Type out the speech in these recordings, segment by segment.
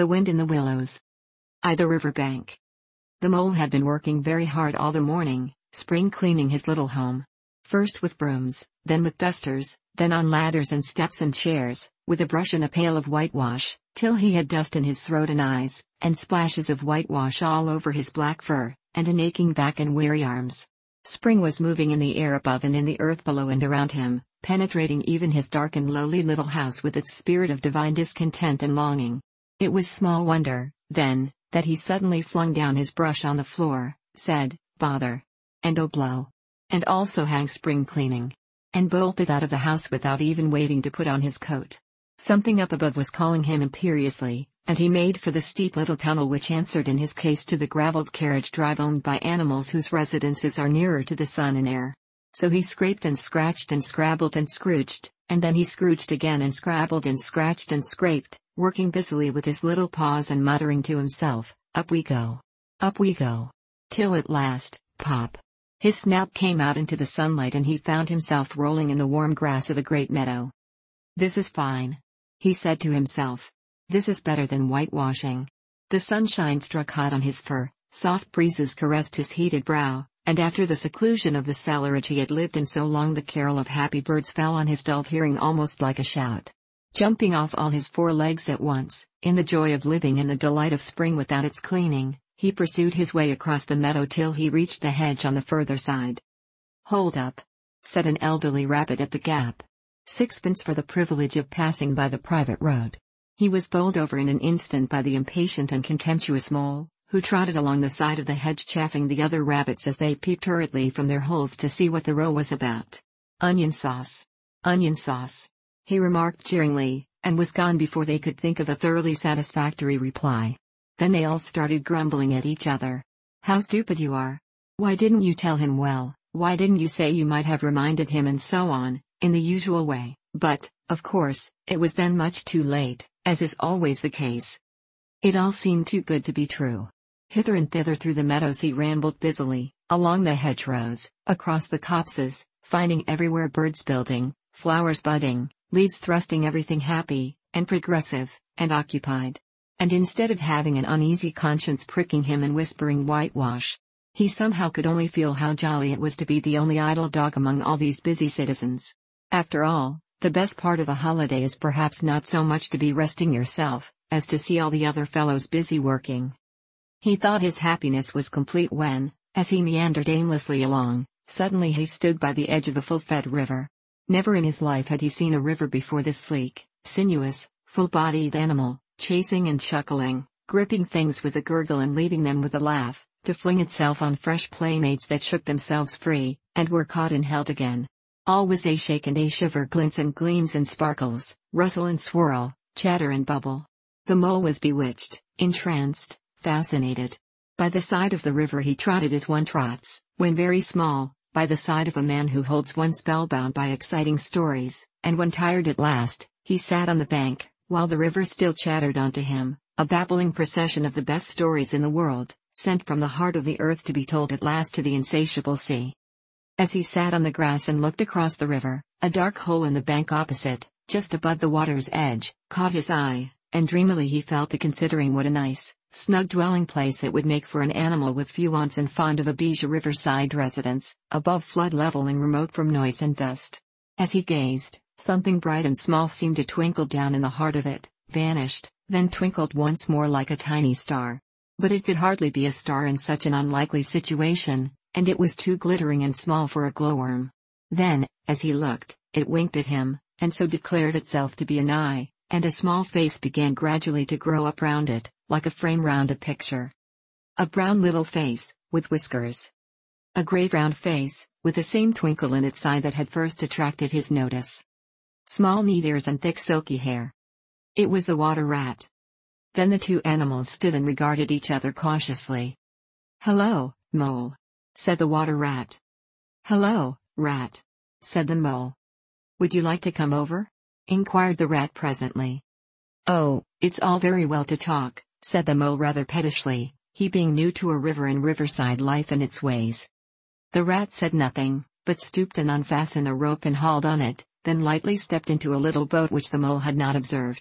The wind in the willows. The river bank. The mole had been working very hard all the morning, spring cleaning his little home. First with brooms, then with dusters, then on ladders and steps and chairs, with a brush and a pail of whitewash, till he had dust in his throat and eyes, and splashes of whitewash all over his black fur, and an aching back and weary arms. Spring was moving in the air above and in the earth below and around him, penetrating even his dark and lowly little house with its spirit of divine discontent and longing. It was small wonder, then, that he suddenly flung down his brush on the floor, said, "Bother!" and "Oh blow!" and also hang spring cleaning. And bolted out of the house without even waiting to put on his coat. Something up above was calling him imperiously, and he made for the steep little tunnel which answered in his case to the gravelled carriage drive owned by animals whose residences are nearer to the sun and air. So he scraped and scratched and scrabbled and scrooged, and then he scrooged again and scrabbled and scratched and scraped, working busily with his little paws and muttering to himself, "Up we go. Up we go." Till at last, pop! His snout came out into the sunlight and he found himself rolling in the warm grass of a great meadow. "This is fine," he said to himself. "This is better than whitewashing." The sunshine struck hot on his fur, soft breezes caressed his heated brow, and after the seclusion of the cellarage he had lived in so long the carol of happy birds fell on his dulled hearing almost like a shout. Jumping off all his 4 legs at once, in the joy of living and the delight of spring without its cleaning, he pursued his way across the meadow till he reached the hedge on the further side. "Hold up," said an elderly rabbit at the gap. "Sixpence for the privilege of passing by the private road." He was bowled over in an instant by the impatient and contemptuous mole, who trotted along the side of the hedge chaffing the other rabbits as they peeped hurriedly from their holes to see what the row was about. "Onion sauce. Onion sauce," he remarked jeeringly, and was gone before they could think of a thoroughly satisfactory reply. Then they all started grumbling at each other. "How stupid you are! Why didn't you tell him well? Why didn't you say you might have reminded him?" and so on, in the usual way, but, of course, it was then much too late, as is always the case. It all seemed too good to be true. Hither and thither through the meadows he rambled busily, along the hedgerows, across the copses, finding everywhere birds building, flowers budding, leaves thrusting, everything happy, and progressive, and occupied. And instead of having an uneasy conscience pricking him and whispering whitewash, he somehow could only feel how jolly it was to be the only idle dog among all these busy citizens. After all, the best part of a holiday is perhaps not so much to be resting yourself, as to see all the other fellows busy working. He thought his happiness was complete when, as he meandered aimlessly along, suddenly he stood by the edge of a full-fed river. Never in his life had he seen a river before this sleek, sinuous, full-bodied animal, chasing and chuckling, gripping things with a gurgle and leaving them with a laugh, to fling itself on fresh playmates that shook themselves free, and were caught and held again. All was a shake and a shiver, glints and gleams and sparkles, rustle and swirl, chatter and bubble. The mole was bewitched, entranced, fascinated. By the side of the river he trotted as one trots, when very small, by the side of a man who holds one spellbound by exciting stories, and when tired at last, he sat on the bank, while the river still chattered onto him, a babbling procession of the best stories in the world, sent from the heart of the earth to be told at last to the insatiable sea. As he sat on the grass and looked across the river, a dark hole in the bank opposite, just above the water's edge, caught his eye, and dreamily he fell to considering what a nice, snug dwelling place it would make for an animal with few wants and fond of a bijou riverside residence, above flood level and remote from noise and dust. As he gazed, something bright and small seemed to twinkle down in the heart of it, vanished, then twinkled once more like a tiny star. But it could hardly be a star in such an unlikely situation, and it was too glittering and small for a glowworm. Then, as he looked, it winked at him, and so declared itself to be an eye, and a small face began gradually to grow up round it, like a frame round a picture. A brown little face, with whiskers. A grave round face, with the same twinkle in its eye that had first attracted his notice. Small neat ears and thick silky hair. It was the water rat. Then the two animals stood and regarded each other cautiously. "Hello, mole," said the water rat. "Hello, rat," said the mole. "Would you like to come over?" inquired the rat presently. "Oh, it's all very well to talk," said the mole rather pettishly, he being new to a river and riverside life and its ways. The rat said nothing, but stooped and unfastened a rope and hauled on it, then lightly stepped into a little boat which the mole had not observed.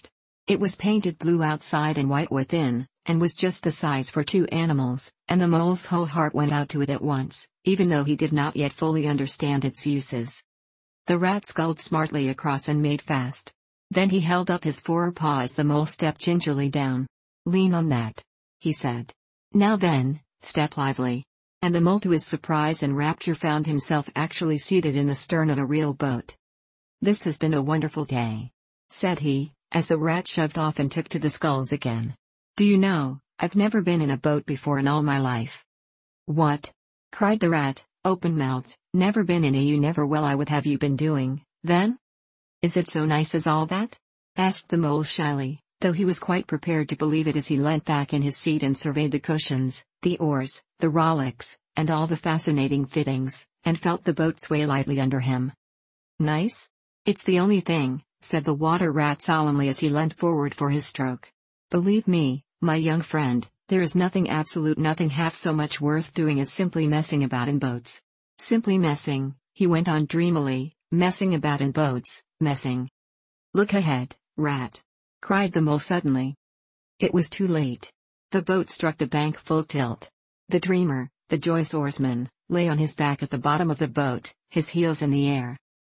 It was painted blue outside and white within, and was just the size for two animals, and the mole's whole heart went out to it at once, even though he did not yet fully understand its uses. The rat sculled smartly across and made fast. Then he held up his forepaw as the mole stepped gingerly down. "Lean on that," he said. "Now then, step lively." And the mole, to his surprise and rapture, found himself actually seated in the stern of a real boat. "This has been a wonderful day," said he, as the rat shoved off and took to the sculls again. "Do you know, I've never been in a boat before in all my life." "What?" cried the rat, open-mouthed. "Never been in a you never? Well, I would have you been doing, then? Is it so nice as all that?" asked the mole shyly, though he was quite prepared to believe it as he leant back in his seat and surveyed the cushions, the oars, the rowlocks, and all the fascinating fittings, and felt the boat sway lightly under him. "Nice? It's the only thing," said the water rat solemnly as he leant forward for his stroke. "Believe me, my young friend, there is nothing, absolute nothing, half so much worth doing as simply messing about in boats. Simply messing," he went on dreamily, "messing about in boats, messing." "Look ahead, rat!" cried the mole suddenly. It was too late. The boat struck the bank full tilt. The dreamer, the Joyce oarsman, lay on his back at the bottom of the boat, his heels in the air.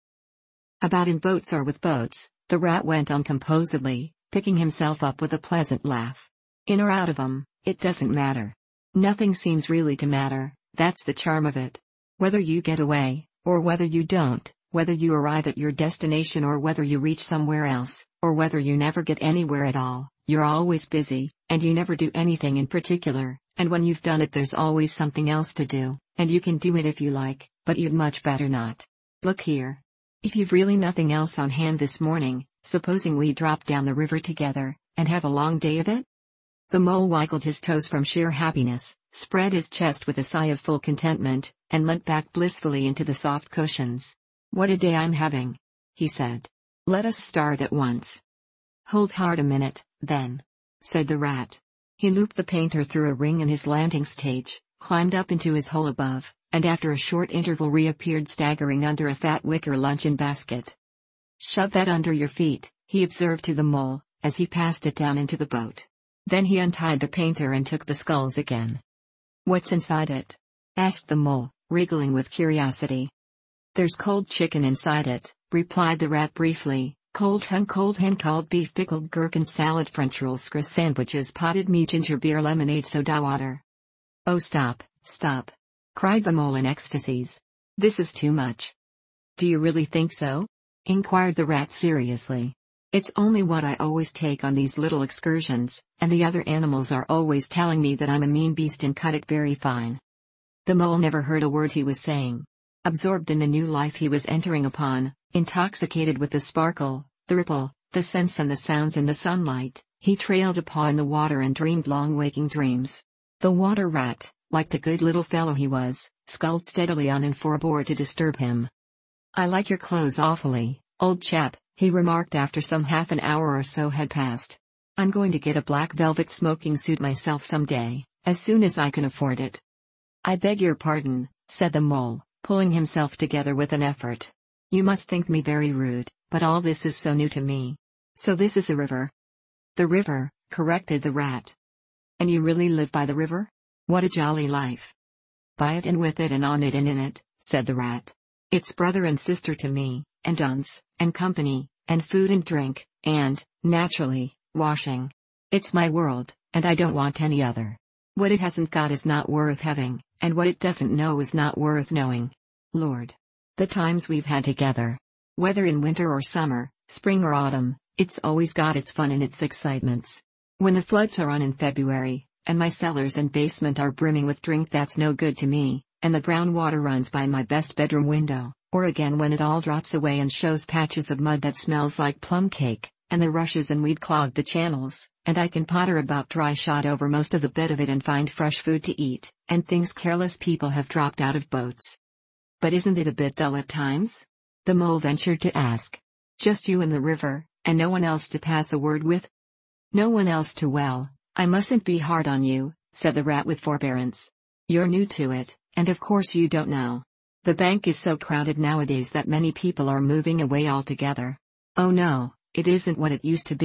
"About in boats or with boats," the rat went on composedly, picking himself up with a pleasant laugh. "In or out of 'em, it doesn't matter. Nothing seems really to matter, that's the charm of it. Whether you get away, or whether you don't, whether you arrive at your destination or whether you reach somewhere else, or whether you never get anywhere at all, you're always busy, and you never do anything in particular, and when you've done it there's always something else to do, and you can do it if you like, but you'd much better not. Look here. If you've really nothing else on hand this morning, supposing we drop down the river together, and have a long day of it?" The mole wiggled his toes from sheer happiness, spread his chest with a sigh of full contentment, and leant back blissfully into the soft cushions. "What a day I'm having," he said. "Let us start at once." "Hold hard a minute, then," said the rat. He looped the painter through a ring in his landing stage, climbed up into his hole above, and after a short interval reappeared staggering under a fat wicker luncheon basket. "Shove that under your feet," he observed to the mole, as he passed it down into the boat. Then he untied the painter and took the sculls again. "What's inside it?" asked the mole, wriggling with curiosity. "There's cold chicken inside it," replied the rat briefly, cold hen, cold beef, pickled gherkin salad, French rolls, Swiss sandwiches, potted meat, ginger beer, lemonade, soda water." "Oh, stop, stop!" cried the mole in ecstasies. "This is too much." "Do you really think so?" inquired the rat seriously. "It's only what I always take on these little excursions, and the other animals are always telling me that I'm a mean beast and cut it very fine." The mole never heard a word he was saying. Absorbed in the new life he was entering upon, intoxicated with the sparkle, the ripple, the scents and the sounds in the sunlight, he trailed a paw in the water and dreamed long waking dreams. The water rat, like the good little fellow he was, sculled steadily on and forbore to disturb him. "I like your clothes awfully, old chap," he remarked after some half an hour or so had passed. "I'm going to get a black velvet smoking suit myself some day, as soon as I can afford it." "I beg your pardon," said the mole, pulling himself together with an effort. "You must think me very rude, but all this is so new to me. So this is a river?" "The river," corrected the rat. "And you really live by the river? What a jolly life." "By it and with it and on it and in it," said the rat. "It's brother and sister to me, and aunts, and company, and food and drink, and, naturally, washing. It's my world, and I don't want any other. What it hasn't got is not worth having, and what it doesn't know is not worth knowing. Lord! The times we've had together. Whether in winter or summer, spring or autumn, it's always got its fun and its excitements. When the floods are on in February, and my cellars and basement are brimming with drink that's no good to me, and the brown water runs by my best bedroom window, or again when it all drops away and shows patches of mud that smells like plum cake, and the rushes and weed clog the channels, and I can potter about dry shod over most of the bed of it and find fresh food to eat, and things careless people have dropped out of boats. But isn't it a bit dull at times?" the mole ventured to ask. "Just you and the river, and no one else to pass a word with?" "No one else to well, I mustn't be hard on you," said the rat with forbearance. "You're new to it, and of course you don't know. The bank is so crowded nowadays that many people are moving away altogether. Oh no, it isn't what it used to be,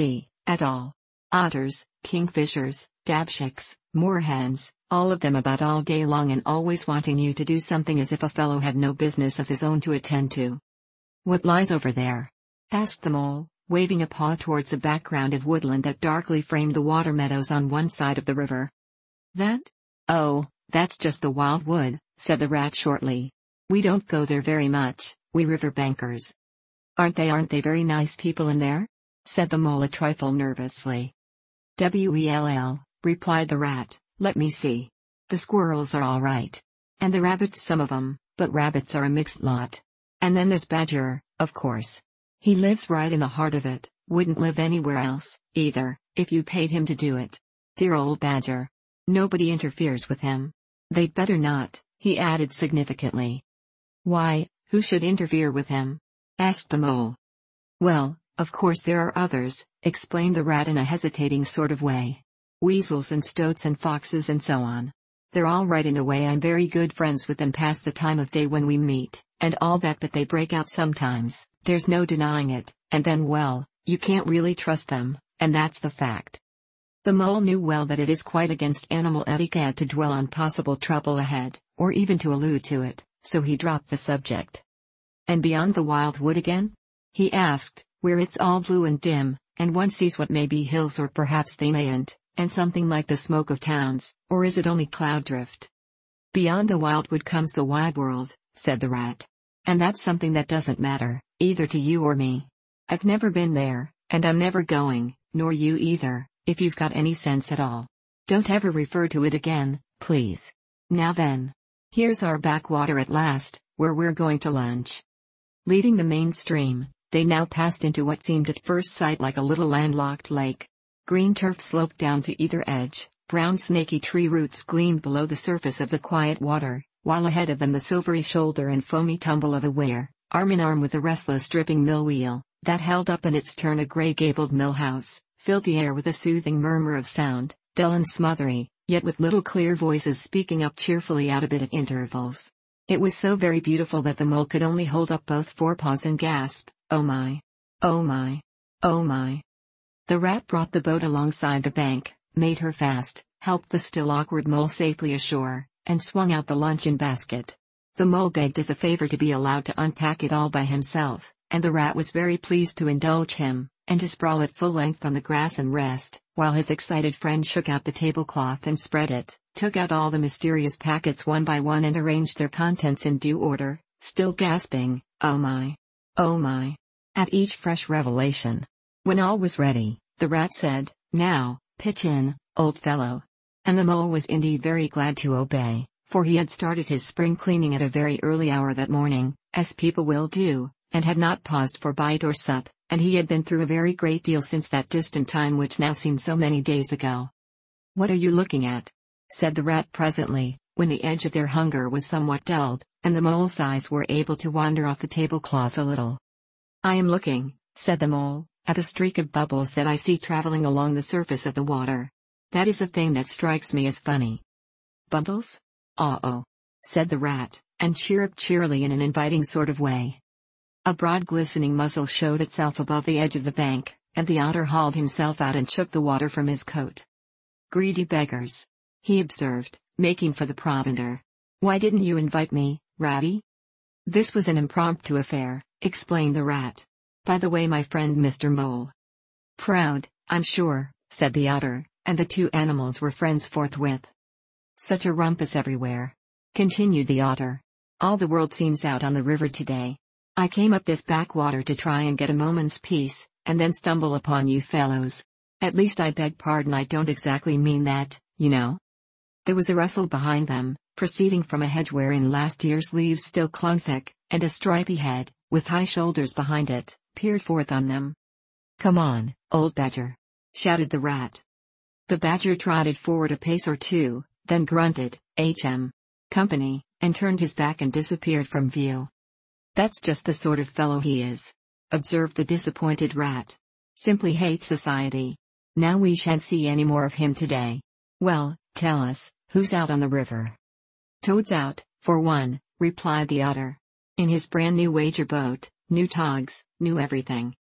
At all. Otters, kingfishers, dabchicks, moorhens, all of them about all day long and always wanting you to do something as if a fellow had no business of his own to attend to. What lies over there? Asked the mole, waving a paw towards a background of woodland that darkly framed the water meadows on one side of the river. That? Oh, that's just the wild wood, said the rat shortly. We don't go there very much, we river bankers. Aren't they very nice people in there? Said the mole a trifle nervously. Well, replied the rat, let me see. The squirrels are all right. And the rabbits some of 'em, but rabbits are a mixed lot. And then there's Badger, of course. He lives right in the heart of it, wouldn't live anywhere else, either, if you paid him to do it. Dear old Badger. Nobody interferes with him. They'd better not, he added significantly. Why, who should interfere with him? Asked the mole. Well, of course there are others, explained the rat in a hesitating sort of way. Weasels and stoats and foxes and so on. They're all right in a way. I'm very good friends with them past the time of day when we meet, and all that, but they break out sometimes, there's no denying it, and then well, you can't really trust them, and that's the fact. The mole knew well that it is quite against animal etiquette to dwell on possible trouble ahead, or even to allude to it, so he dropped the subject. And beyond the wild wood again? He asked, where it's all blue and dim, and one sees what may be hills or perhaps they mayn't, and something like the smoke of towns, or is it only cloud drift? Beyond the wildwood comes the wide world, said the rat. And that's something that doesn't matter, either to you or me. I've never been there, and I'm never going, nor you either, if you've got any sense at all. Don't ever refer to it again, please. Now then. Here's our backwater at last, where we're going to lunch. Leaving the main stream, they now passed into what seemed at first sight like a little landlocked lake. Green turf sloped down to either edge, brown snaky tree roots gleamed below the surface of the quiet water, while ahead of them the silvery shoulder and foamy tumble of a weir, arm in arm with the restless dripping mill wheel, that held up in its turn a grey-gabled mill house, filled the air with a soothing murmur of sound, dull and smothery, yet with little clear voices speaking up cheerfully out of it at intervals. It was so very beautiful that the mole could only hold up both forepaws and gasp, oh my! Oh my! Oh my! The rat brought the boat alongside the bank, made her fast, helped the still awkward mole safely ashore, and swung out the luncheon basket. The mole begged as a favor to be allowed to unpack it all by himself, and the rat was very pleased to indulge him, and to sprawl at full length on the grass and rest, while his excited friend shook out the tablecloth and spread it, took out all the mysterious packets one by one and arranged their contents in due order, still gasping, oh my! Oh my! At each fresh revelation. When all was ready, the rat said, now, pitch in, old fellow. And the mole was indeed very glad to obey, for he had started his spring cleaning at a very early hour that morning, as people will do, and had not paused for bite or sup, and he had been through a very great deal since that distant time which now seemed so many days ago. What are you looking at? Said the rat presently, when the edge of their hunger was somewhat dulled, and the mole's eyes were able to wander off the tablecloth a little. I am looking, said the mole, at a streak of bubbles that I see traveling along the surface of the water. That is a thing that strikes me as funny. Bubbles? Oh, said the rat, and chirruped cheerily in an inviting sort of way. A broad glistening muzzle showed itself above the edge of the bank, and the otter hauled himself out and shook the water from his coat. Greedy beggars, he observed, making for the provender. Why didn't you invite me, Ratty? This was an impromptu affair, explained the rat. By the way, my friend Mr. Mole. Proud, I'm sure, said the otter, and the two animals were friends forthwith. Such a rumpus everywhere, continued the otter. All the world seems out on the river today. I came up this backwater to try and get a moment's peace, and then stumble upon you fellows. At least I beg pardon, I don't exactly mean that, you know. There was a rustle behind them, proceeding from a hedge wherein last year's leaves still clung thick, and a stripy head, with high shoulders behind it, peered forth on them. Come on, old badger, shouted the rat. The badger trotted forward a pace or two, then grunted, company, and turned his back and disappeared from view. That's just the sort of fellow he is, observed the disappointed rat. Simply hates society. Now we shan't see any more of him today. Well, tell us, who's out on the river? Toad's out, for one, replied the otter. In his brand new wager boat, new togs, new everything.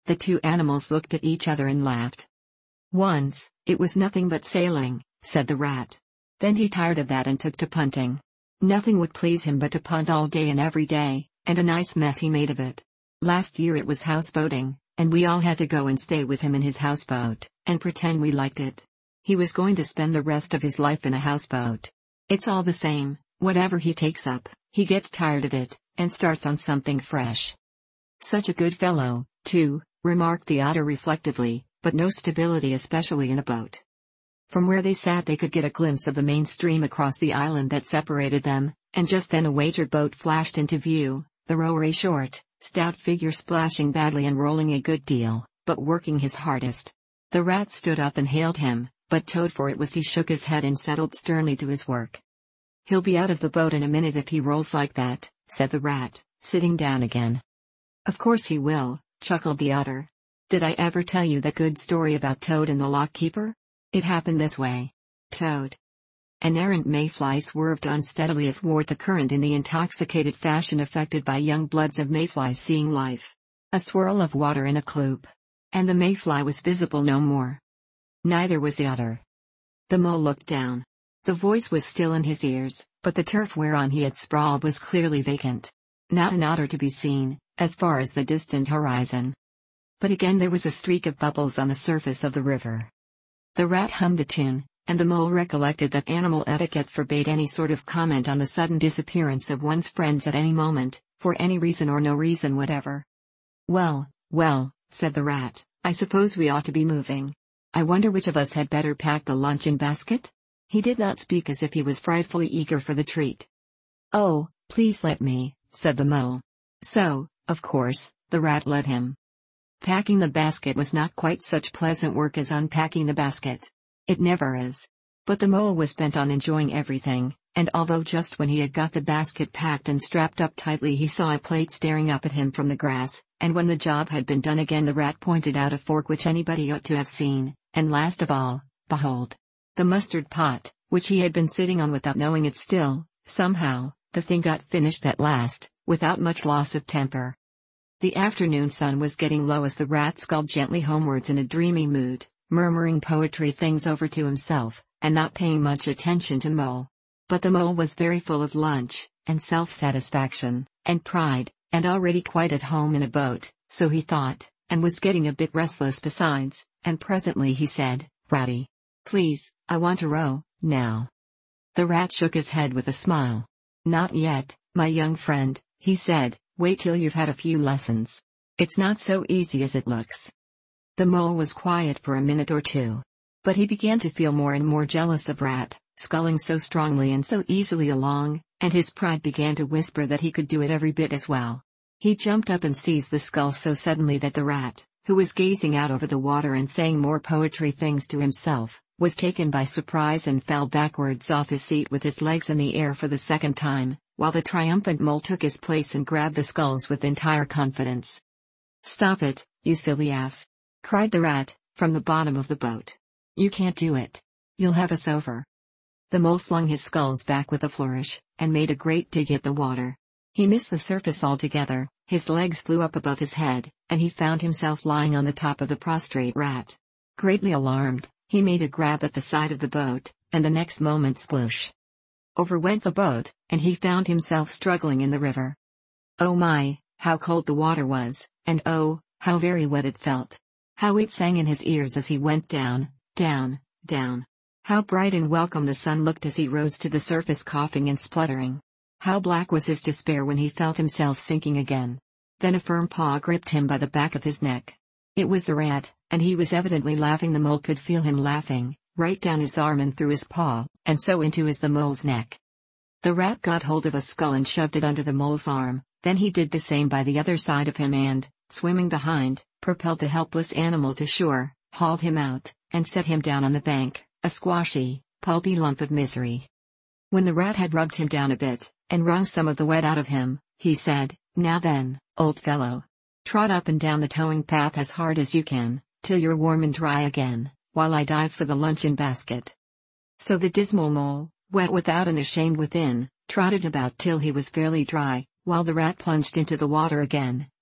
The two animals looked at each other and laughed. "Once, it was nothing but sailing," said the rat. "Then he tired of that and took to punting. Nothing would please him but to punt all day and every day, and a nice mess he made of it. Last year it was houseboating, and we all had to go and stay with him in his houseboat, and pretend we liked it. He was going to spend the rest of his life in a houseboat. It's all the same, whatever he takes up, he gets tired of it, and starts on something fresh." "Such a good fellow, too," remarked the otter reflectively, "but no stability, especially in a boat." From where they sat they could get a glimpse of the main stream across the island that separated them, and just then a wager boat flashed into view, the rower a short, stout figure splashing badly and rolling a good deal, but working his hardest. The rat stood up and hailed him, but Toad, for it was he, shook his head and settled sternly to his work. "He'll be out of the boat in a minute if he rolls like that," said the rat, sitting down again. "Of course he will," chuckled the otter. "Did I ever tell you that good story about Toad and the lock keeper? It happened this way. Toad." An errant mayfly swerved unsteadily athwart the current in the intoxicated fashion affected by young bloods of mayflies seeing life. A swirl of water in a kloop. And the mayfly was visible no more. Neither was the otter. The mole looked down. The voice was still in his ears, but the turf whereon he had sprawled was clearly vacant. Not an otter to be seen, as far as the distant horizon. But again there was a streak of bubbles on the surface of the river. The rat hummed a tune, and the mole recollected that animal etiquette forbade any sort of comment on the sudden disappearance of one's friends at any moment, for any reason or no reason whatever. "Well, well," said the rat, "I suppose we ought to be moving. I wonder which of us had better pack the luncheon basket?" He did not speak as if he was frightfully eager for the treat. "Oh, please let me," said the mole. So, of course, the rat let him. Packing the basket was not quite such pleasant work as unpacking the basket. It never is. But the mole was bent on enjoying everything, and although just when he had got the basket packed and strapped up tightly he saw a plate staring up at him from the grass, and when the job had been done again the rat pointed out a fork which anybody ought to have seen, and last of all, behold, the mustard pot, which he had been sitting on without knowing it still, somehow, the thing got finished at last, without much loss of temper. The afternoon sun was getting low as the rat sculled gently homewards in a dreamy mood, murmuring poetry things over to himself, and not paying much attention to Mole. But the mole was very full of lunch, and self-satisfaction, and pride, and already quite at home in a boat, so he thought, and was getting a bit restless besides, and presently he said, "Ratty, please, I want to row, now." The rat shook his head with a smile. "Not yet, my young friend," he said, "wait till you've had a few lessons. It's not so easy as it looks." The mole was quiet for a minute or two. But he began to feel more and more jealous of Rat, sculling so strongly and so easily along, and his pride began to whisper that he could do it every bit as well. He jumped up and seized the scull so suddenly that the rat, who was gazing out over the water and saying more poetry things to himself, was taken by surprise and fell backwards off his seat with his legs in the air for the second time, while the triumphant mole took his place and grabbed the sculls with entire confidence. "Stop it, you silly ass!" cried the rat, from the bottom of the boat. "You can't do it. You'll have us over." The mole flung his sculls back with a flourish, and made a great dig at the water. He missed the surface altogether, his legs flew up above his head, and he found himself lying on the top of the prostrate rat. Greatly alarmed, he made a grab at the side of the boat, and the next moment sploosh! Over went the boat, and he found himself struggling in the river. Oh my, how cold the water was, and oh, how very wet it felt. How it sang in his ears as he went down, down, down. How bright and welcome the sun looked as he rose to the surface coughing and spluttering. How black was his despair when he felt himself sinking again. Then a firm paw gripped him by the back of his neck. It was the rat, and he was evidently laughing. The mole could feel him laughing, right down his arm and through his paw, and so into the mole's neck. The rat got hold of a scull and shoved it under the mole's arm, then he did the same by the other side of him and, swimming behind, propelled the helpless animal to shore, hauled him out, and set him down on the bank, a squashy, pulpy lump of misery. When the rat had rubbed him down a bit, and wrung some of the wet out of him, he said, "Now then, old fellow. Trot up and down the towing path as hard as you can, till you're warm and dry again, while I dive for the luncheon basket." So the dismal mole, wet without and ashamed within, trotted about till he was fairly dry, while the rat plunged into the water again,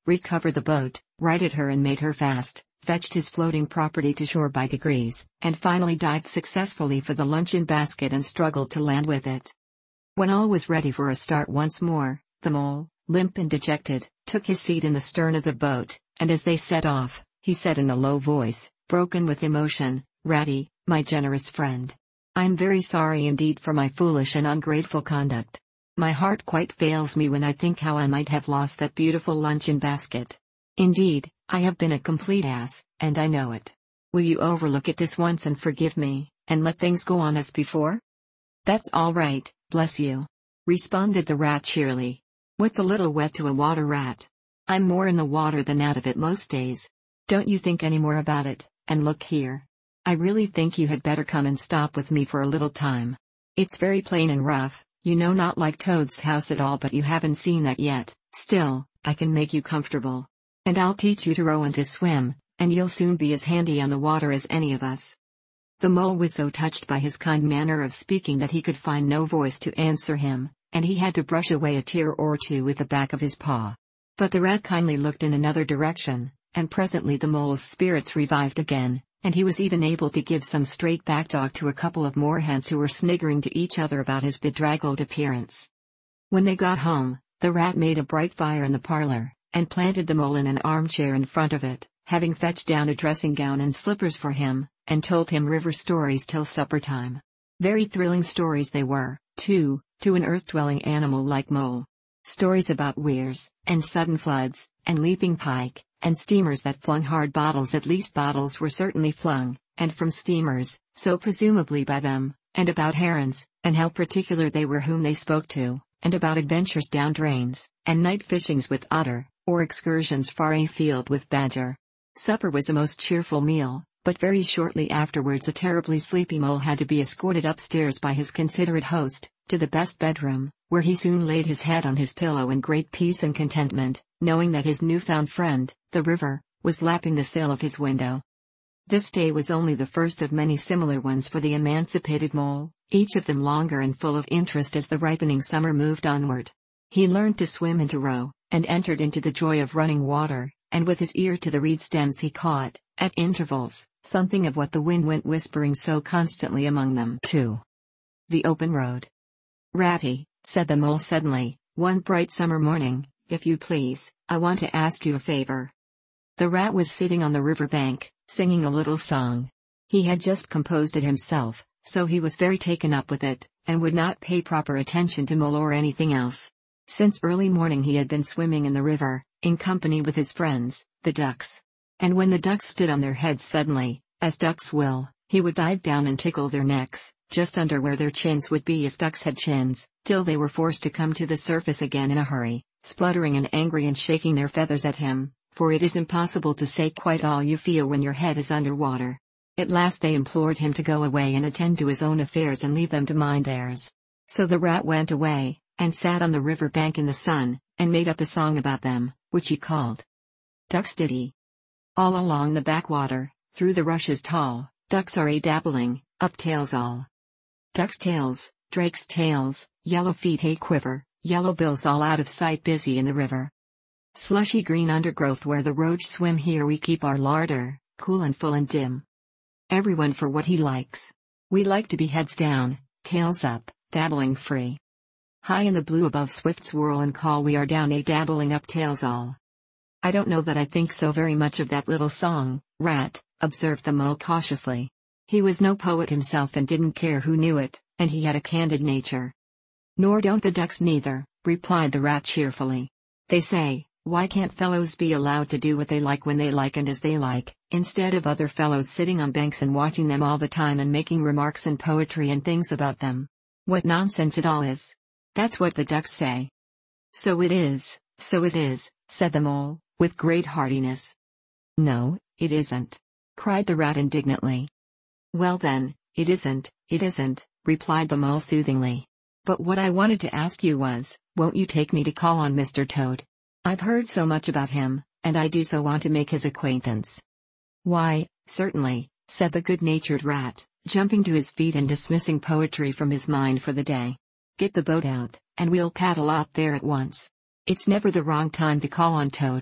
recovered the boat, righted her and made her fast, fetched his floating property to shore by degrees, and finally dived successfully for the luncheon basket and struggled to land with it. When all was ready for a start once more, the mole, limp and dejected, took his seat in the stern of the boat, and as they set off, he said in a low voice, broken with emotion, "Ratty, my generous friend. I am very sorry indeed for my foolish and ungrateful conduct. My heart quite fails me when I think how I might have lost that beautiful luncheon basket. Indeed, I have been a complete ass, and I know it. Will you overlook it this once and forgive me, and let things go on as before?" "That's all right, bless you," responded the rat cheerily. "What's a little wet to a water rat? I'm more in the water than out of it most days. Don't you think any more about it, and look here. I really think you had better come and stop with me for a little time. It's very plain and rough, you know, not like Toad's house at all, but you haven't seen that yet. Still, I can make you comfortable. And I'll teach you to row and to swim, and you'll soon be as handy on the water as any of us." The mole was so touched by his kind manner of speaking that he could find no voice to answer him, and he had to brush away a tear or two with the back of his paw. But the rat kindly looked in another direction, and presently the mole's spirits revived again, and he was even able to give some straight back dog to a couple of moorhens who were sniggering to each other about his bedraggled appearance. When they got home, the rat made a bright fire in the parlor, and planted the mole in an armchair in front of it, having fetched down a dressing gown and slippers for him, and told him river stories till supper time. Very thrilling stories they were, too, to an earth-dwelling animal like mole. Stories about weirs, and sudden floods, and leaping pike, and steamers that flung hard bottles, at least bottles were certainly flung, and from steamers, so presumably by them, and about herons, and how particular they were whom they spoke to, and about adventures down drains, and night fishings with otter, or excursions far afield with badger. Supper was a most cheerful meal, but very shortly afterwards a terribly sleepy mole had to be escorted upstairs by his considerate host, to the best bedroom, where he soon laid his head on his pillow in great peace and contentment, knowing that his newfound friend, the river, was lapping the sill of his window. This day was only the first of many similar ones for the emancipated mole, each of them longer and full of interest as the ripening summer moved onward. He learned to swim and to row, and entered into the joy of running water, and with his ear to the reed stems he caught, at intervals, something of what the wind went whispering so constantly among them. 2. The open road. "Ratty," said the mole suddenly, one bright summer morning, "if you please, I want to ask you a favor." The rat was sitting on the river bank, singing a little song. He had just composed it himself, so he was very taken up with it, and would not pay proper attention to mole or anything else. Since early morning he had been swimming in the river, in company with his friends, the ducks. And when the ducks stood on their heads suddenly, as ducks will, he would dive down and tickle their necks, just under where their chins would be if ducks had chins, till they were forced to come to the surface again in a hurry, spluttering and angry and shaking their feathers at him, for it is impossible to say quite all you feel when your head is under water. At last they implored him to go away and attend to his own affairs and leave them to mind theirs. So the rat went away, and sat on the river bank in the sun, and made up a song about them, which he called Duck's Ditty. All along the backwater, through the rushes tall, ducks are a-dabbling, up tails all. Ducks' tails, drakes' tails, yellow feet a-quiver, yellow bills all out of sight busy in the river. Slushy green undergrowth where the roach swim, here we keep our larder, cool and full and dim. Everyone for what he likes. We like to be heads down, tails up, dabbling free. High in the blue above swift swirl and call, we are down a-dabbling up tails all. I don't know that I think so very much of that little song, rat, observed the mole cautiously. He was no poet himself and didn't care who knew it, and he had a candid nature. Nor don't the ducks neither, replied the rat cheerfully. They say, why can't fellows be allowed to do what they like when they like and as they like, instead of other fellows sitting on banks and watching them all the time and making remarks and poetry and things about them? What nonsense it all is. That's what the ducks say. So it is, said the mole, with great heartiness. No, it isn't, cried the rat indignantly. Well then, it isn't, replied the mole soothingly. But what I wanted to ask you was, won't you take me to call on Mr. Toad? I've heard so much about him, and I do so want to make his acquaintance. Why, certainly, said the good-natured rat, jumping to his feet and dismissing poetry from his mind for the day. Get the boat out, and we'll paddle out there at once. It's never the wrong time to call on Toad.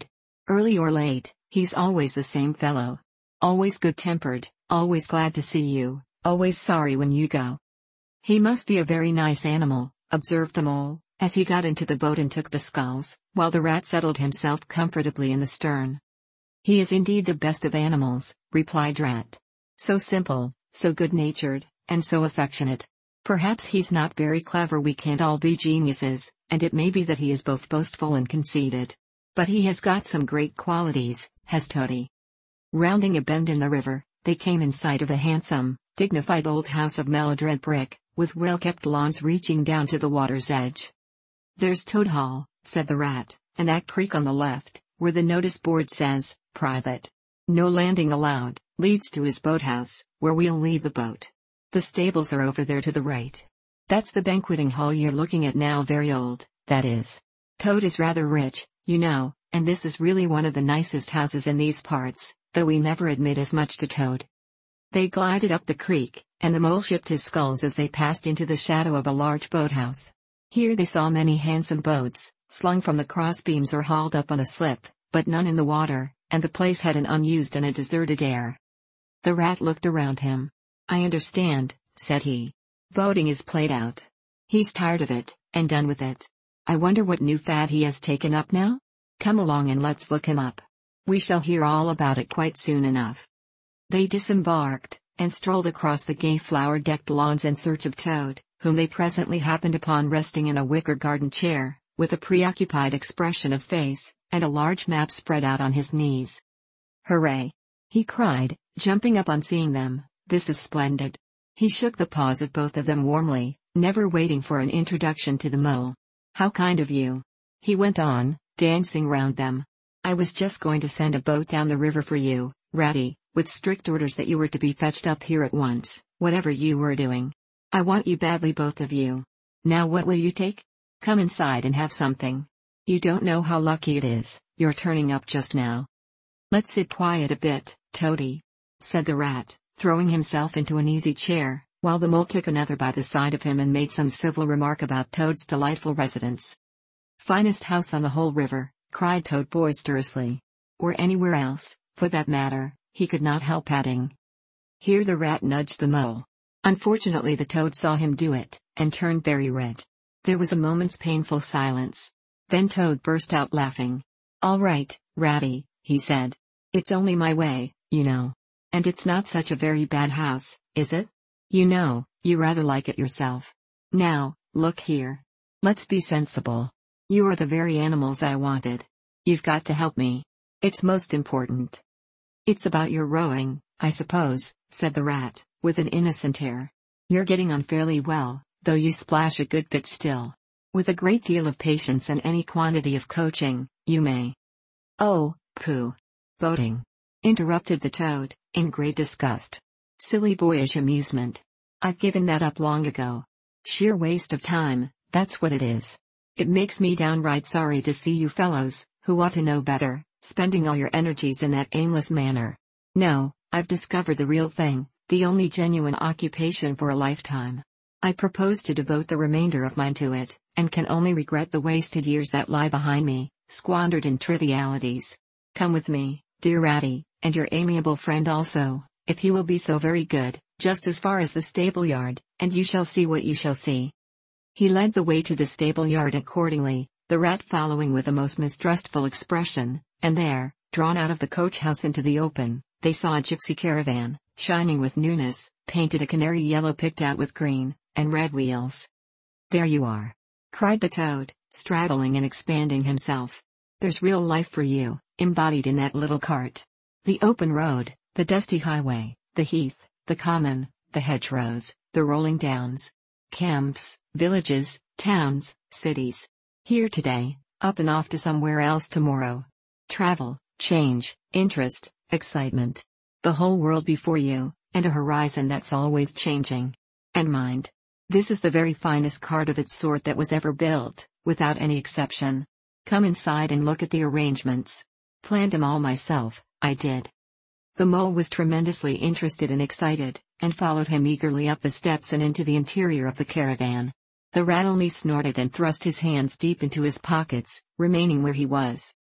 Early or late, he's always the same fellow. Always good-tempered, always glad to see you, always sorry when you go. He must be a very nice animal, observed the mole, as he got into the boat and took the sculls, while the rat settled himself comfortably in the stern. He is indeed the best of animals, replied Rat. So simple, so good-natured, and so affectionate. Perhaps he's not very clever, we can't all be geniuses, and it may be that he is both boastful and conceited. But he has got some great qualities, has Toady. Rounding a bend in the river, they came in sight of a handsome, dignified old house of mellowed red brick, with well-kept lawns reaching down to the water's edge. There's Toad Hall, said the Rat, and that creek on the left, where the notice board says, Private. No landing allowed, leads to his boathouse, where we'll leave the boat. The stables are over there to the right. That's the banqueting hall you're looking at now, very old, that is. Toad is rather rich, you know, and this is really one of the nicest houses in these parts, though we never admit as much to Toad. They glided up the creek, and the mole shipped his sculls as they passed into the shadow of a large boathouse. Here they saw many handsome boats, slung from the crossbeams or hauled up on a slip, but none in the water, and the place had an unused and a deserted air. The Rat looked around him. I understand, said he. Boating is played out. He's tired of it, and done with it. I wonder what new fad he has taken up now? Come along and let's look him up. We shall hear all about it quite soon enough. They disembarked, and strolled across the gay flower-decked lawns in search of Toad, whom they presently happened upon resting in a wicker garden chair, with a preoccupied expression of face, and a large map spread out on his knees. Hooray! He cried, jumping up on seeing them, this is splendid. He shook the paws of both of them warmly, never waiting for an introduction to the mole. How kind of you. He went on, dancing round them. I was just going to send a boat down the river for you, Ratty, with strict orders that you were to be fetched up here at once, whatever you were doing. I want you badly, both of you. Now what will you take? Come inside and have something. You don't know how lucky it is, you're turning up just now. Let's sit quiet a bit, Toady, said the Rat, throwing himself into an easy chair, while the mole took another by the side of him and made some civil remark about Toad's delightful residence. Finest house on the whole river, cried Toad boisterously. Or anywhere else, for that matter, he could not help adding. Here the Rat nudged the mole. Unfortunately the Toad saw him do it, and turned very red. There was a moment's painful silence. Then Toad burst out laughing. All right, Ratty, he said. It's only my way, you know. And it's not such a very bad house, is it? You know, you rather like it yourself. Now, look here. Let's be sensible. You are the very animals I wanted. You've got to help me. It's most important. It's about your rowing, I suppose, said the Rat, with an innocent air. You're getting on fairly well, though you splash a good bit still. With a great deal of patience and any quantity of coaching, you may. Oh, pooh. Boating, interrupted the Toad, in great disgust. Silly boyish amusement. I've given that up long ago. Sheer waste of time, that's what it is. It makes me downright sorry to see you fellows, who ought to know better, spending all your energies in that aimless manner. No, I've discovered the real thing, the only genuine occupation for a lifetime. I propose to devote the remainder of mine to it, and can only regret the wasted years that lie behind me, squandered in trivialities. Come with me, dear Ratty, and your amiable friend also, if he will be so very good, just as far as the stable-yard, and you shall see what you shall see. He led the way to the stable-yard accordingly, the Rat following with a most mistrustful expression, and there, drawn out of the coach-house into the open, they saw a gypsy caravan, shining with newness, painted a canary yellow picked out with green, and red wheels. There you are! Cried the Toad, straddling and expanding himself. There's real life for you, embodied in that little cart. The open road, the dusty highway, the heath, the common, the hedgerows, the rolling downs. Camps, villages, towns, cities. Here today, up and off to somewhere else tomorrow. Travel, change, interest, excitement. The whole world before you, and a horizon that's always changing. And mind, this is the very finest cart of its sort that was ever built, without any exception. Come inside and look at the arrangements. Planned 'em all myself, I did. The mole was tremendously interested and excited, and followed him eagerly up the steps and into the interior of the caravan. The Rat only snorted and thrust his hands deep into his pockets, remaining where he was.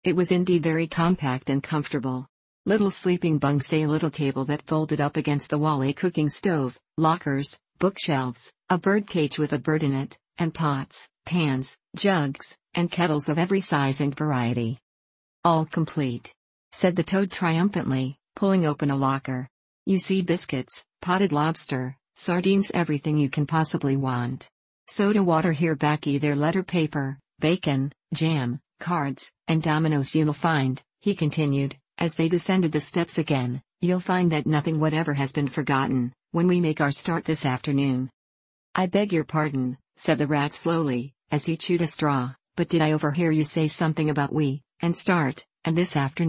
It was indeed very compact and comfortable. Little sleeping bunks, a little table that folded up against the wall, a cooking stove, lockers, bookshelves, a bird cage with a bird in it, and pots, pans, jugs, and kettles of every size and variety. "All complete," said the toad triumphantly, pulling open a locker. "You see, biscuits, potted lobster, sardines, everything you can possibly want. Soda water here, backy there, letter paper, bacon, jam, cards, and dominoes. You'll find," he continued, as they descended the steps again, "you'll find that nothing whatever has been forgotten, when we make our start this afternoon." "I beg your pardon," said the rat slowly, as he chewed a straw, "but did I overhear you say something about we, and start, and this afternoon ?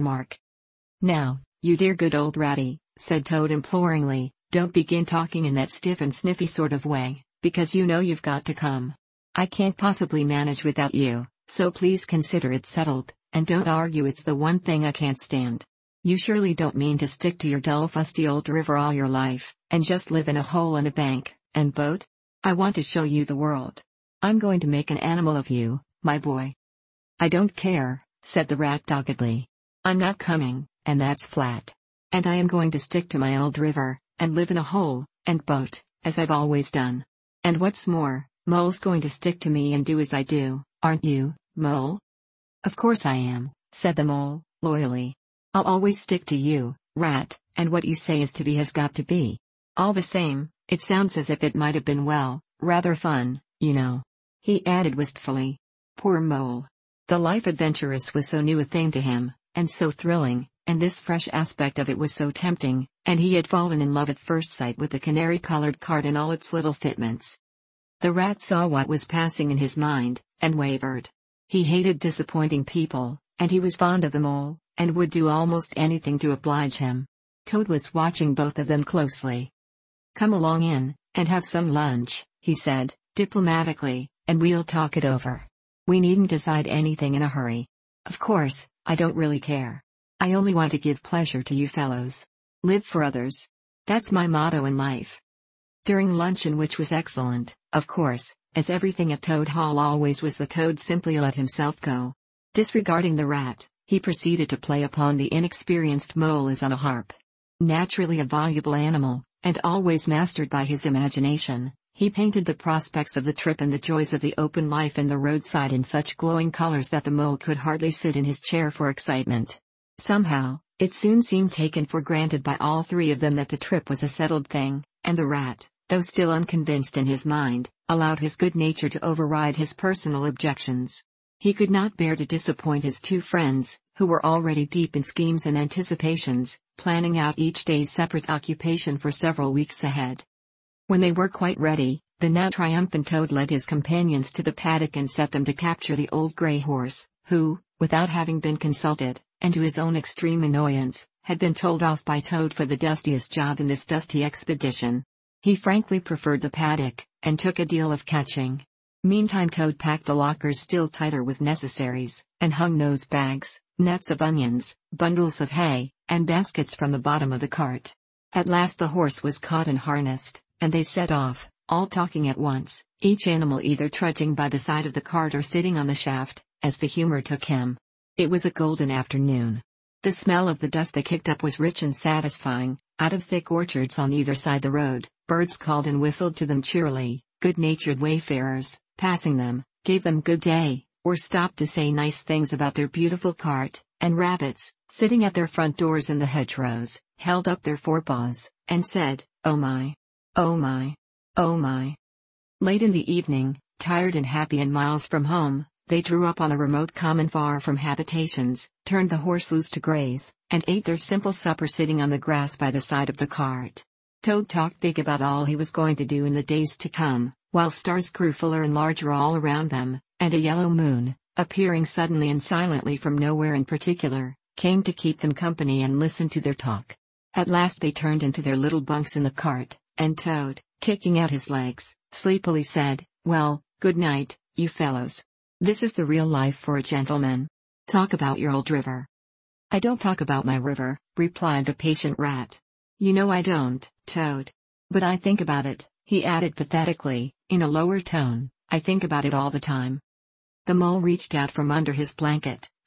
Now, you dear good old ratty," said Toad imploringly, "don't begin talking in that stiff and sniffy sort of way, because you know you've got to come. I can't possibly manage without you, so please consider it settled, and don't argue. It's the one thing I can't stand. You surely don't mean to stick to your dull fusty old river all your life, and just live in a hole in a bank, and boat? I want to show you the world. I'm going to make an animal of you, my boy." "I don't care," said the rat doggedly. "I'm not coming, and that's flat. And I am going to stick to my old river, and live in a hole, and boat, as I've always done. And what's more, Mole's going to stick to me and do as I do, aren't you, Mole?" "Of course I am," said the Mole, loyally. "I'll always stick to you, Rat, and what you say is to be has got to be. All the same, it sounds as if it might have been, well, rather fun, you know," he added wistfully. Poor Mole. The life adventurous was so new a thing to him, and so thrilling, and this fresh aspect of it was so tempting, and he had fallen in love at first sight with the canary-colored cart and all its little fitments. The rat saw what was passing in his mind, and wavered. He hated disappointing people, and he was fond of the Mole, and would do almost anything to oblige him. Toad was watching both of them closely. "Come along in, and have some lunch," he said, diplomatically, "and we'll talk it over. We needn't decide anything in a hurry. Of course, I don't really care. I only want to give pleasure to you fellows. Live for others. That's my motto in life." During luncheon, which was excellent, of course, as everything at Toad Hall always was, the Toad simply let himself go. Disregarding the rat, he proceeded to play upon the inexperienced Mole as on a harp. Naturally a voluble animal, and always mastered by his imagination, he painted the prospects of the trip and the joys of the open life and the roadside in such glowing colors that the Mole could hardly sit in his chair for excitement. Somehow, it soon seemed taken for granted by all three of them that the trip was a settled thing, and the rat, though still unconvinced in his mind, allowed his good nature to override his personal objections. He could not bear to disappoint his two friends, who were already deep in schemes and anticipations, planning out each day's separate occupation for several weeks ahead. When they were quite ready, the now triumphant Toad led his companions to the paddock and set them to capture the old gray horse, who, without having been consulted, and to his own extreme annoyance, had been told off by Toad for the dustiest job in this dusty expedition. He frankly preferred the paddock, and took a deal of catching. Meantime Toad packed the lockers still tighter with necessaries, and hung nose bags, nets of onions, bundles of hay, and baskets from the bottom of the cart. At last the horse was caught and harnessed, and they set off, all talking at once, each animal either trudging by the side of the cart or sitting on the shaft, as the humor took him. It was a golden afternoon. The smell of the dust they kicked up was rich and satisfying. Out of thick orchards on either side the road, birds called and whistled to them cheerily. Good-natured wayfarers, passing them, gave them good day, or stopped to say nice things about their beautiful cart, and rabbits, sitting at their front doors in the hedgerows, held up their forepaws, and said, "Oh my! Oh my! Oh my!" Late in the evening, tired and happy and miles from home, they drew up on a remote common far from habitations, turned the horse loose to graze, and ate their simple supper sitting on the grass by the side of the cart. Toad talked big about all he was going to do in the days to come, while stars grew fuller and larger all around them, and a yellow moon, appearing suddenly and silently from nowhere in particular, came to keep them company and listen to their talk. At last they turned into their little bunks in the cart, and Toad, kicking out his legs, sleepily said, "Well, good night, you fellows. This is the real life for a gentleman. Talk about your old river." "I don't talk about my river," replied the patient rat. "You know I don't, Toad. But I think about it," he added pathetically, in a lower tone, "I think about it all the time." The Mole reached out from under his blanket,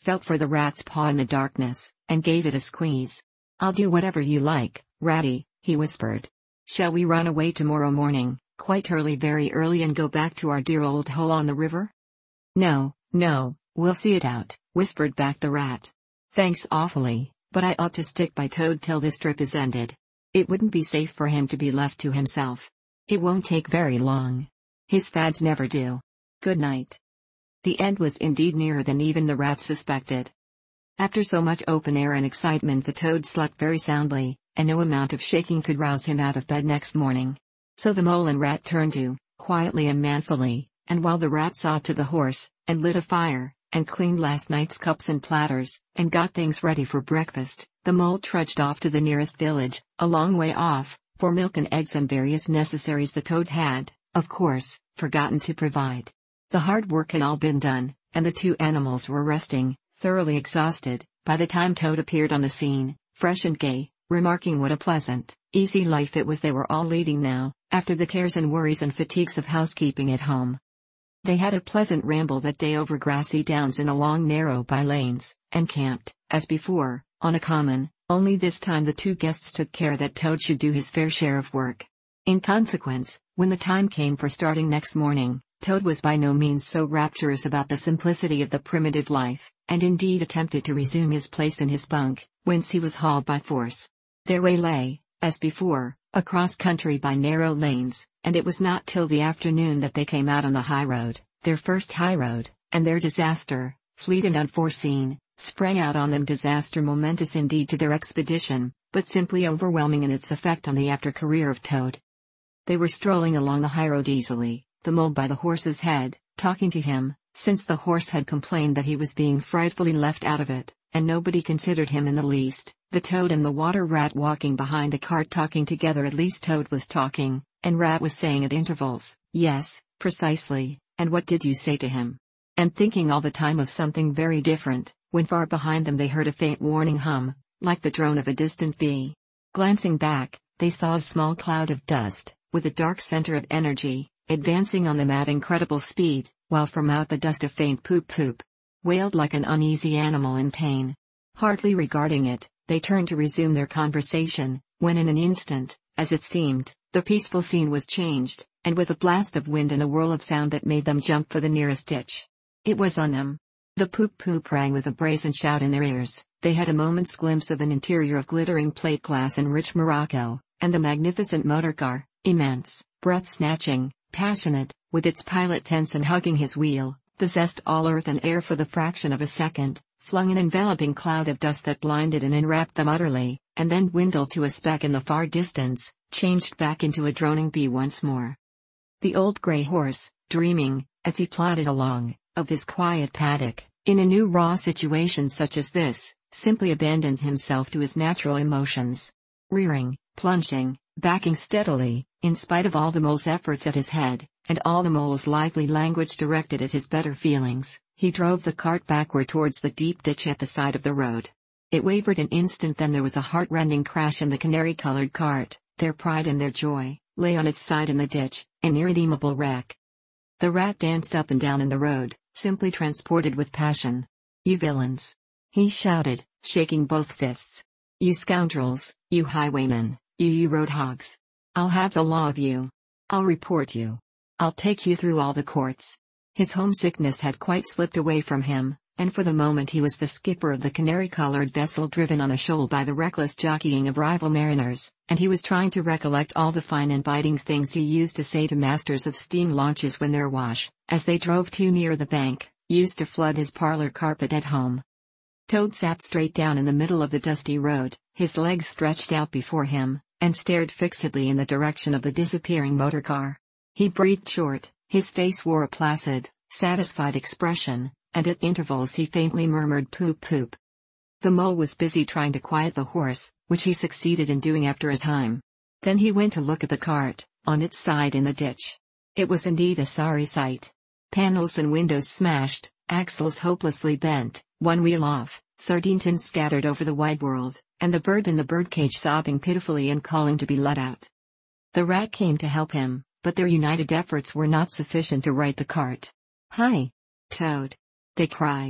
felt for the rat's paw in the darkness, and gave it a squeeze. "I'll do whatever you like, Ratty," he whispered. "Shall we run away tomorrow morning, quite early, very early, and go back to our dear old hole on the river?" "No, no, we'll see it out," whispered back the rat. "Thanks awfully, but I ought to stick by Toad till this trip is ended. It wouldn't be safe for him to be left to himself. It won't take very long. His fads never do. Good night." The end was indeed nearer than even the rat suspected. After so much open air and excitement, the Toad slept very soundly, and no amount of shaking could rouse him out of bed next morning. So the mole and rat turned to, quietly and manfully, and while the rat saw to the horse, and lit a fire, and cleaned last night's cups and platters, and got things ready for breakfast, the mole trudged off to the nearest village, a long way off, for milk and eggs and various necessaries the Toad had, of course, forgotten to provide. The hard work had all been done, and the two animals were resting, thoroughly exhausted, by the time Toad appeared on the scene, fresh and gay, remarking what a pleasant, easy life it was they were all leading now, after the cares and worries and fatigues of housekeeping at home. They had a pleasant ramble that day over grassy downs and along narrow by lanes, and camped, as before, on a common, only this time the two guests took care that Toad should do his fair share of work. In consequence, when the time came for starting next morning, Toad was by no means so rapturous about the simplicity of the primitive life, and indeed attempted to resume his place in his bunk, whence he was hauled by force. Their way lay, as before, across country by narrow lanes, and it was not till the afternoon that they came out on the high road, their first high road, and their disaster, fleet and unforeseen, sprang out on them. Disaster momentous indeed to their expedition, but simply overwhelming in its effect on the after career of Toad. They were strolling along the highroad easily, the mole by the horse's head, talking to him, since the horse had complained that he was being frightfully left out of it, and nobody considered him in the least, the Toad and the water rat walking behind the cart talking together. At least Toad was talking, and Rat was saying at intervals, "Yes, precisely, and what did you say to him?" and thinking all the time of something very different, when far behind them they heard a faint warning hum, like the drone of a distant bee. Glancing back, they saw a small cloud of dust, with a dark center of energy, advancing on them at incredible speed, while from out the dust a faint poop-poop wailed like an uneasy animal in pain. Hardly regarding it, they turned to resume their conversation, when in an instant, as it seemed, the peaceful scene was changed, and with a blast of wind and a whirl of sound that made them jump for the nearest ditch. It was on them. The poop-poop rang with a brazen shout in their ears. They had a moment's glimpse of an interior of glittering plate glass and rich morocco, and the magnificent motor car, immense, breath-snatching, passionate, with its pilot tense and hugging his wheel, possessed all earth and air for the fraction of a second, flung an enveloping cloud of dust that blinded and enwrapped them utterly, and then dwindled to a speck in the far distance, changed back into a droning bee once more. The old gray horse, dreaming, as he plodded along, of his quiet paddock, in a new raw situation such as this, simply abandoned himself to his natural emotions. Rearing, plunging, backing steadily, in spite of all the mole's efforts at his head, and all the mole's lively language directed at his better feelings, he drove the cart backward towards the deep ditch at the side of the road. It wavered an instant, then there was a heart-rending crash, and the canary-colored cart, their pride and their joy, lay on its side in the ditch, an irredeemable wreck. The rat danced up and down in the road, simply transported with passion. "You villains!" he shouted, shaking both fists. "You scoundrels, you highwaymen, you road hogs! I'll have the law of you. I'll report you. I'll take you through all the courts." His homesickness had quite slipped away from him, and for the moment he was the skipper of the canary-colored vessel driven on a shoal by the reckless jockeying of rival mariners, and he was trying to recollect all the fine and biting things he used to say to masters of steam launches when their wash, as they drove too near the bank, used to flood his parlor carpet at home. Toad sat straight down in the middle of the dusty road, his legs stretched out before him, and stared fixedly in the direction of the disappearing motor car. He breathed short, his face wore a placid, satisfied expression, and at intervals he faintly murmured poop-poop. The mole was busy trying to quiet the horse, which he succeeded in doing after a time. Then he went to look at the cart, on its side in the ditch. It was indeed a sorry sight. Panels and windows smashed, axles hopelessly bent, one wheel off, sardine tins scattered over the wide world, and the bird in the birdcage sobbing pitifully and calling to be let out. The rat came to help him, but their united efforts were not sufficient to right the cart. "Hi, Toad!" they cried.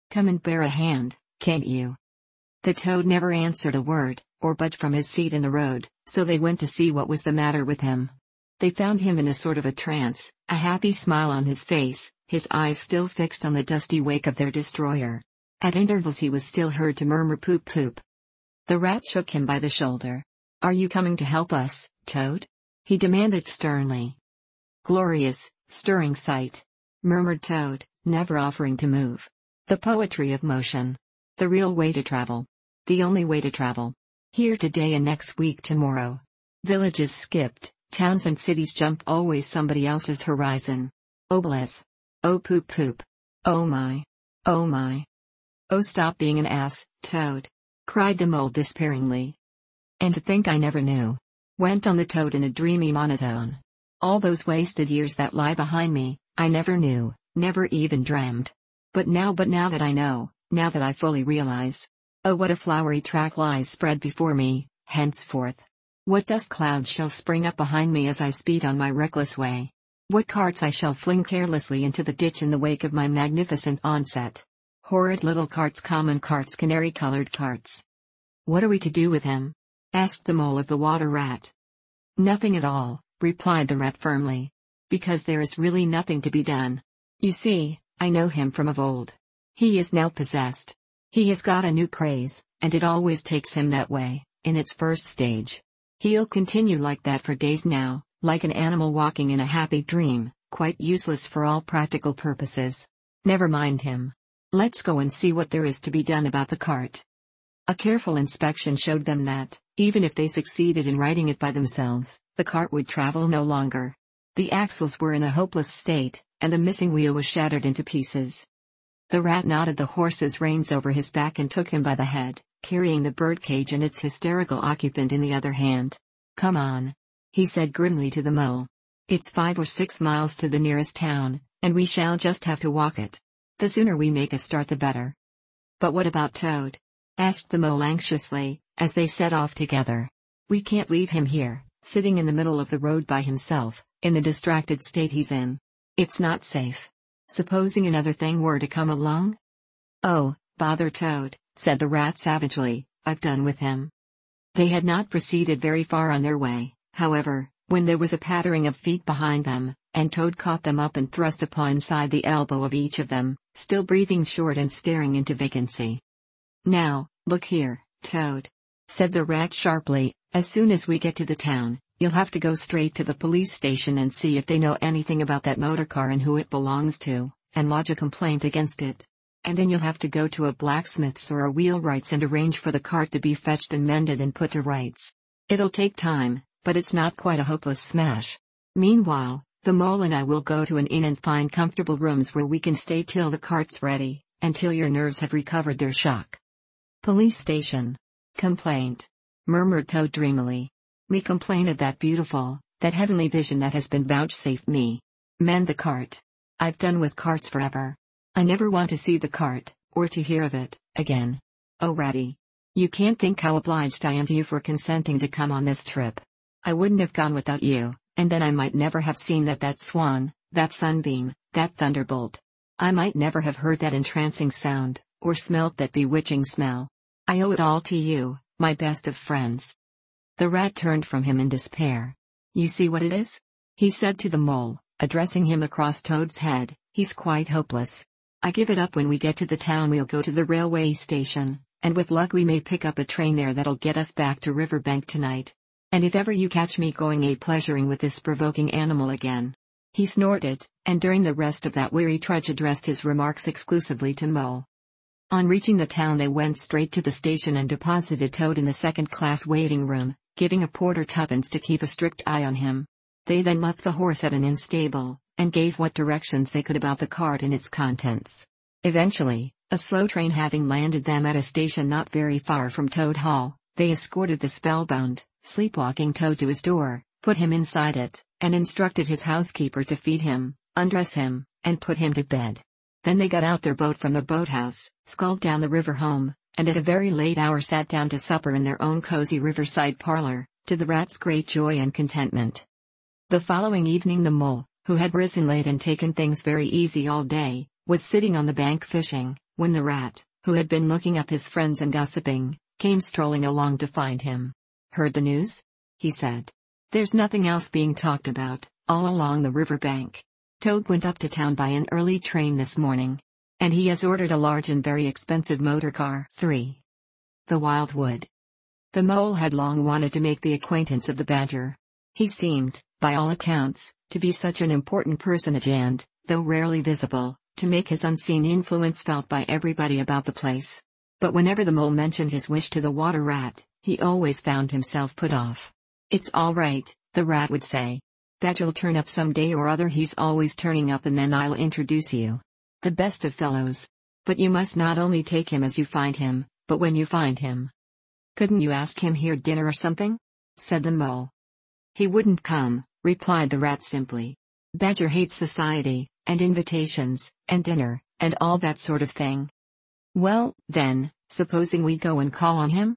Come and bear a hand, can't you?" The toad never answered a word, or budged from his seat in the road, so they went to see what was the matter with him. They found him in a sort of a trance, a happy smile on his face, his eyes still fixed on the dusty wake of their destroyer. At intervals he was still heard to murmur poop poop. The rat shook him by the shoulder. "Are you coming to help us, Toad?" he demanded sternly. "Glorious, stirring sight," murmured Toad, never offering to move. "The poetry of motion. The real way to travel. The only way to travel. Here today and next week tomorrow. Villages skipped, towns and cities jumped, always somebody else's horizon. Oh bless. Oh poop poop. Oh my. Oh my. Oh stop being an ass, Toad," cried the mole despairingly. "And to think I never knew," went on the toad in a dreamy monotone. "All those wasted years that lie behind me, I never knew, never even dreamed. But now that I know, now that I fully realize. Oh what a flowery track lies spread before me, henceforth. What dust clouds shall spring up behind me as I speed on my reckless way. What carts I shall fling carelessly into the ditch in the wake of my magnificent onset. Horrid little carts, common carts, canary-colored carts. What are we to do with him?" asked the mole of the water rat. "Nothing at all," replied the rat firmly. "Because there is really nothing to be done. You see, I know him from of old. He is now possessed. He has got a new craze, and it always takes him that way, in its first stage. He'll continue like that for days now, like an animal walking in a happy dream, quite useless for all practical purposes. Never mind him. Let's go and see what there is to be done about the cart." A careful inspection showed them that, even if they succeeded in righting it by themselves, the cart would travel no longer. The axles were in a hopeless state, and the missing wheel was shattered into pieces. The rat knotted the horse's reins over his back and took him by the head, carrying the birdcage and its hysterical occupant in the other hand. "Come on," he said grimly to the mole. "It's 5 or 6 miles to the nearest town, and we shall just have to walk it. The sooner we make a start the better." "But what about Toad?" asked the mole anxiously, as they set off together. "We can't leave him here, sitting in the middle of the road by himself, in the distracted state he's in. It's not safe. Supposing another thing were to come along?" "Oh, bother Toad," said the rat savagely, "I've done with him." They had not proceeded very far on their way, however, when there was a pattering of feet behind them, and Toad caught them up and thrust a paw inside the elbow of each of them, still breathing short and staring into vacancy. "Now, look here, Toad," said the rat sharply, "as soon as we get to the town, you'll have to go straight to the police station and see if they know anything about that motor car and who it belongs to, and lodge a complaint against it. And then you'll have to go to a blacksmith's or a wheelwright's and arrange for the cart to be fetched and mended and put to rights. It'll take time, but it's not quite a hopeless smash. Meanwhile, the mole and I will go to an inn and find comfortable rooms where we can stay till the cart's ready, and till your nerves have recovered their shock." "Police station. Complaint," murmured Toad dreamily. "Me complain of that beautiful, that heavenly vision that has been vouchsafed me. Mend the cart. I've done with carts forever. I never want to see the cart, or to hear of it, again. Oh Ratty. You can't think how obliged I am to you for consenting to come on this trip. I wouldn't have gone without you, and then I might never have seen that swan, that sunbeam, that thunderbolt. I might never have heard that entrancing sound, or smelt that bewitching smell. I owe it all to you, my best of friends." The rat turned from him in despair. "You see what it is?" he said to the mole, addressing him across Toad's head. "He's quite hopeless. I give it up. When we get to the town we'll go to the railway station, and with luck we may pick up a train there that'll get us back to Riverbank tonight. And if ever you catch me going pleasuring with this provoking animal again—" He snorted, and during the rest of that weary trudge addressed his remarks exclusively to Mole. On reaching the town they went straight to the station and deposited Toad in the second-class waiting room, giving a porter tuppence to keep a strict eye on him. They then left the horse at an inn stable, and gave what directions they could about the cart and its contents. Eventually, a slow train having landed them at a station not very far from Toad Hall, they escorted the spellbound, sleepwalking Toad to his door, put him inside it, and instructed his housekeeper to feed him, undress him, and put him to bed. Then they got out their boat from the boathouse, sculled down the river home, and at a very late hour sat down to supper in their own cozy riverside parlor, to the rat's great joy and contentment. The following evening the mole, who had risen late and taken things very easy all day, was sitting on the bank fishing, when the rat, who had been looking up his friends and gossiping, came strolling along to find him. "Heard the news?" he said. "There's nothing else being talked about, all along the river bank. Toad went up to town by an early train this morning. And he has ordered a large and very expensive motor car." 3. The Wild Wood. The mole had long wanted to make the acquaintance of the badger. He seemed, by all accounts, to be such an important personage and, though rarely visible, to make his unseen influence felt by everybody about the place. But whenever the mole mentioned his wish to the water rat, he always found himself put off. "It's all right," the rat would say. "Badger'll turn up some day or other. He's always turning up, and then I'll introduce you. The best of fellows. But you must not only take him as you find him, but when you find him." "Couldn't you ask him here dinner or something?" said the mole. "He wouldn't come," replied the rat simply. "Badger hates society, and invitations, and dinner, and all that sort of thing." "Well, then, supposing we go and call on him?"